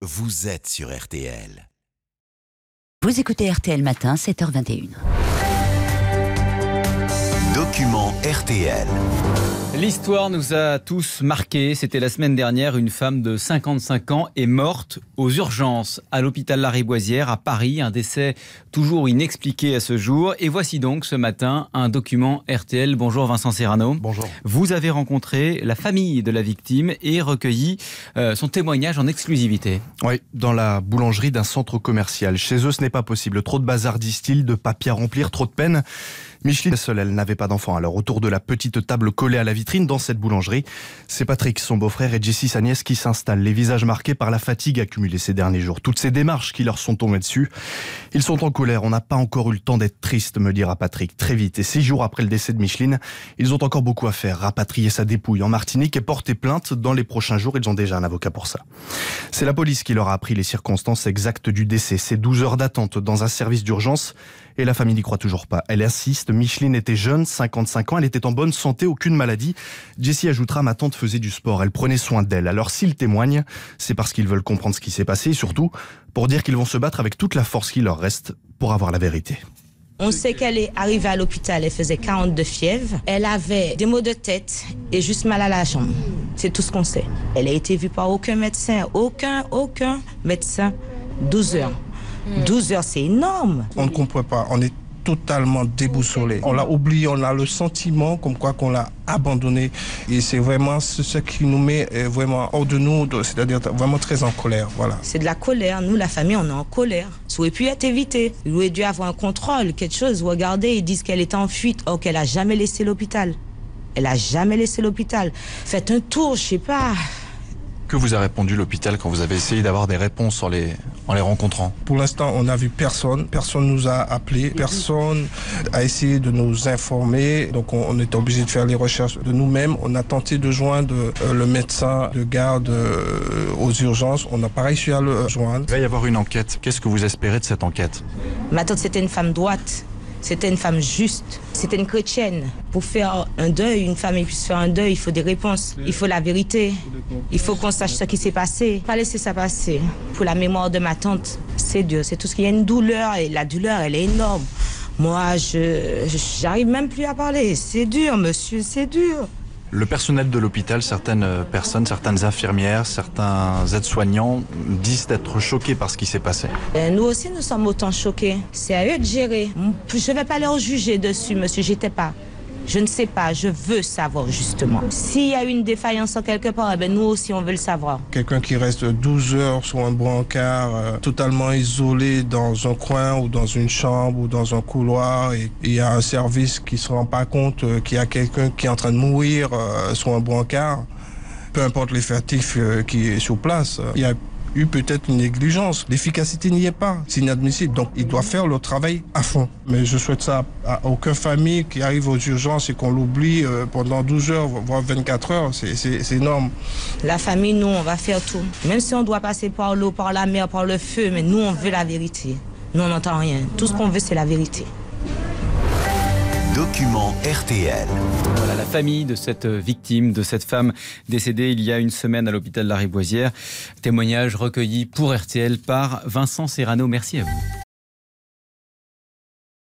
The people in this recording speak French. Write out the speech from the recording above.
vous êtes sur RTL. Vous écoutez RTL Matin, 7h21. Document RTL. L'histoire nous a tous marqués. C'était la semaine dernière, une femme de 55 ans est morte aux urgences à l'hôpital Lariboisière à Paris. Un décès toujours inexpliqué à ce jour. Et voici donc ce matin un document RTL. Bonjour Vincent Serrano. Bonjour. Vous avez rencontré la famille de la victime et recueilli son témoignage en exclusivité. Oui, dans la boulangerie d'un centre commercial. Chez eux, ce n'est pas possible. Trop de bazar, disent-ils, de papier à remplir, trop de peine. Micheline seule, elle n'avait pas d'enfant. Alors autour de la petite table collée à la vitrine dans cette boulangerie, c'est Patrick, son beau-frère, et Jessie, sa nièce, qui s'installent, les visages marqués par la fatigue accumulée ces derniers jours. Toutes ces démarches qui leur sont tombées dessus. Ils sont en colère. On n'a pas encore eu le temps d'être triste, me dira Patrick, très vite. Et 6 jours après le décès de Micheline, ils ont encore beaucoup à faire. Rapatrier sa dépouille en Martinique et porter plainte. Dans les prochains jours, ils ont déjà un avocat pour ça. C'est la police qui leur a appris les circonstances exactes du décès. C'est 12 heures d'attente dans un service d'urgence. Et la famille n'y croit toujours pas. Elle insiste, Micheline était jeune, 55 ans, elle était en bonne santé, aucune maladie. Jessie ajoutera, ma tante faisait du sport, elle prenait soin d'elle. Alors s'ils témoignent, c'est parce qu'ils veulent comprendre ce qui s'est passé et surtout pour dire qu'ils vont se battre avec toute la force qui leur reste pour avoir la vérité. On sait qu'elle est arrivée à l'hôpital, elle faisait 42 fièvres. Elle avait des maux de tête et juste mal à la jambe. C'est tout ce qu'on sait. Elle a été vue par aucun médecin, aucun médecin. 12 heures. 12 heures, c'est énorme. On ne comprend pas, on est totalement déboussolé. On l'a oublié, on a le sentiment comme quoi qu'on l'a abandonné. Et c'est vraiment ce qui nous met vraiment hors de nous, c'est-à-dire vraiment très en colère. Voilà. C'est de la colère. Nous, la famille, on est en colère. Ça aurait pu être évité. Il aurait dû avoir un contrôle, quelque chose. Regardez, ils disent qu'elle est en fuite. Or qu'elle n'a jamais laissé l'hôpital. Elle n'a jamais laissé l'hôpital. Faites un tour, je sais pas. Que vous a répondu l'hôpital quand vous avez essayé d'avoir des réponses en les rencontrant? Pour l'instant, on n'a vu personne. Personne nous a appelé. Personne a essayé de nous informer. Donc, on était obligé de faire les recherches de nous-mêmes. On a tenté de joindre le médecin de garde aux urgences. On n'a pas réussi à le joindre. Il va y avoir une enquête. Qu'est-ce que vous espérez de cette enquête? Ma tante, c'était une femme droite. C'était une femme juste. C'était une chrétienne. Pour faire un deuil, une famille puisse faire un deuil, il faut des réponses. Il faut la vérité. Il faut qu'on sache ce qui s'est passé. Pas laisser ça passer. Pour la mémoire de ma tante, c'est dur. C'est tout ce qu'il y a une douleur. Et la douleur, elle est énorme. Moi, j'arrive même plus à parler. C'est dur, monsieur, c'est dur. Le personnel de l'hôpital, certaines personnes, certaines infirmières, certains aides-soignants disent être choqués par ce qui s'est passé. Nous aussi, nous sommes autant choqués. C'est à eux de gérer. Je ne vais pas leur juger dessus, monsieur. J'étais pas. Je ne sais pas. Je veux savoir, justement. S'il y a une défaillance en quelque part, eh bien, nous aussi, on veut le savoir. Quelqu'un qui reste 12 heures sur un brancard, totalement isolé dans un coin ou dans une chambre ou dans un couloir, et il y a un service qui ne se rend pas compte qu'il y a quelqu'un qui est en train de mourir sur un brancard, peu importe l'effectif qui est sur place, il y a eu peut-être une négligence. L'efficacité n'y est pas. C'est inadmissible. Donc, ils doivent faire leur travail à fond. Mais je souhaite ça à aucune famille qui arrive aux urgences et qu'on l'oublie pendant 12 heures, voire 24 heures. C'est énorme. La famille, nous, on va faire tout. Même si on doit passer par l'eau, par la mer, par le feu, mais nous, on veut la vérité. Nous, on n'entend rien. Tout ce qu'on veut, c'est la vérité. Document RTL. Voilà la famille de cette victime, de cette femme décédée il y a une semaine à l'hôpital Lariboisière. Témoignage recueilli pour RTL par Vincent Serrano. Merci à vous.